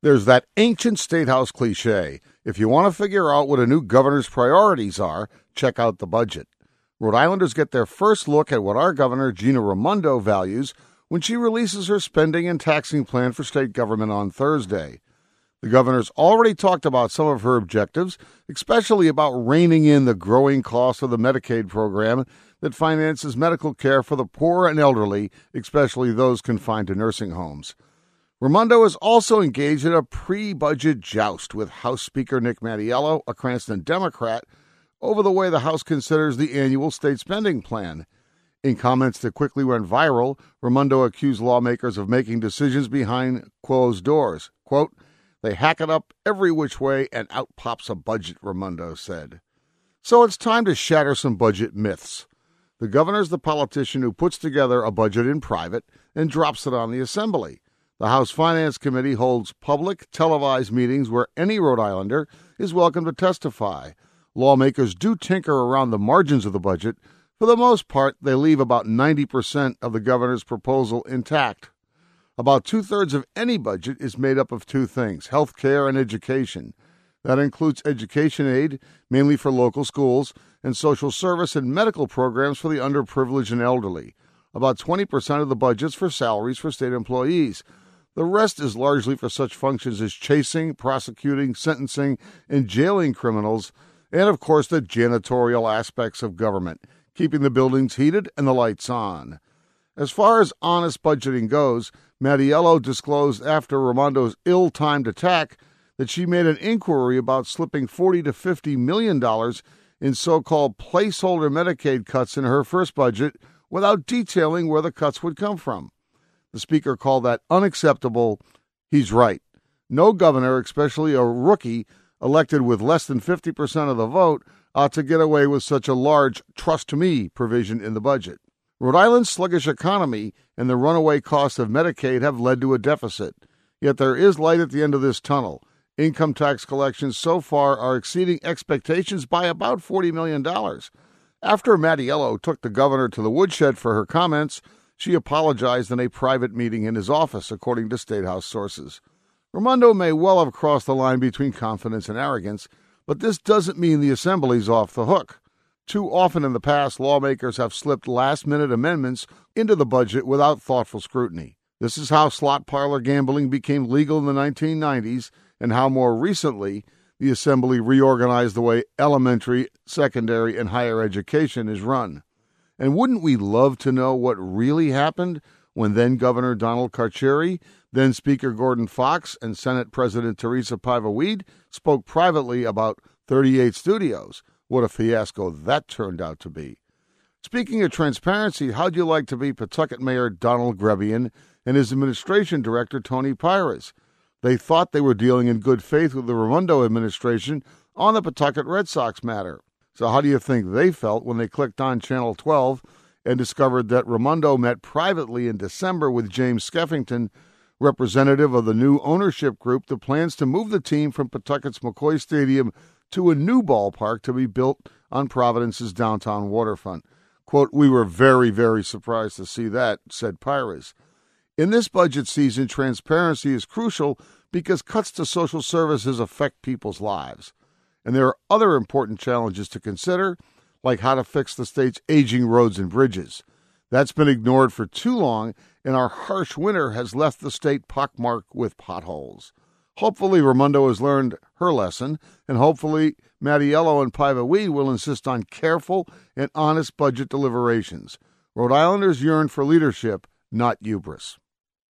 There's that ancient statehouse cliche. If you want to figure out what a new governor's priorities are, check out the budget. Rhode Islanders get their first look at what our governor, Gina Raimondo, values when she releases her spending and taxing plan for state government on Thursday. The governor's already talked about some of her objectives, especially about reining in the growing cost of the Medicaid program that finances medical care for the poor and elderly, especially those confined to nursing homes. Raimondo is also engaged in a pre-budget joust with House Speaker Nick Mattiello, a Cranston Democrat, over the way the House considers the annual state spending plan. In comments that quickly went viral, Raimondo accused lawmakers of making decisions behind closed doors. Quote, "They hack it up every which way and out pops a budget," Raimondo said. So it's time to shatter some budget myths. The governor's the politician who puts together a budget in private and drops it on the Assembly. The House Finance Committee holds public, televised meetings where any Rhode Islander is welcome to testify. Lawmakers do tinker around the margins of the budget. For the most part, they leave about 90% of the governor's proposal intact. About two-thirds of any budget is made up of two things, health care and education. That includes education aid, mainly for local schools, and social service and medical programs for the underprivileged and elderly. About 20% of the budget's for salaries for state employees. The rest is largely for such functions as chasing, prosecuting, sentencing, and jailing criminals, and of course the janitorial aspects of government, keeping the buildings heated and the lights on. As far as honest budgeting goes, Mattiello disclosed after Raimondo's ill-timed attack that she made an inquiry about slipping $40 to $50 million in so-called placeholder Medicaid cuts in her first budget without detailing where the cuts would come from. The Speaker called that unacceptable. He's right. No governor, especially a rookie elected with less than 50% of the vote, ought to get away with such a large trust me provision in the budget. Rhode Island's sluggish economy and the runaway cost of Medicaid have led to a deficit. Yet there is light at the end of this tunnel. Income tax collections so far are exceeding expectations by about $40 million. After Mattiello took the governor to the woodshed for her comments, she apologized in a private meeting in his office, according to State House sources. Raimondo may well have crossed the line between confidence and arrogance, but this doesn't mean the Assembly's off the hook. Too often in the past, lawmakers have slipped last-minute amendments into the budget without thoughtful scrutiny. This is how slot parlor gambling became legal in the 1990s, and how more recently the Assembly reorganized the way elementary, secondary, and higher education is run. And wouldn't we love to know what really happened when then-Governor Donald Carcieri, then-Speaker Gordon Fox, and Senate President Teresa Paiva-Weed spoke privately about 38 studios? What a fiasco that turned out to be. Speaking of transparency, how'd you like to be Pawtucket Mayor Donald Grebian and his administration director Tony Pires? They thought they were dealing in good faith with the Raimondo administration on the Pawtucket Red Sox matter. So how do you think they felt when they clicked on Channel 12 and discovered that Raimondo met privately in December with James Skeffington, representative of the new ownership group that plans to move the team from Pawtucket's McCoy Stadium to a new ballpark to be built on Providence's downtown waterfront? Quote, "We were very, very surprised to see that," said Pires. In this budget season, transparency is crucial because cuts to social services affect people's lives. And there are other important challenges to consider, like how to fix the state's aging roads and bridges. That's been ignored for too long, and our harsh winter has left the state pockmarked with potholes. Hopefully Raimondo has learned her lesson, and hopefully Mattiello and Paiva-Weed will insist on careful and honest budget deliberations. Rhode Islanders yearn for leadership, not hubris.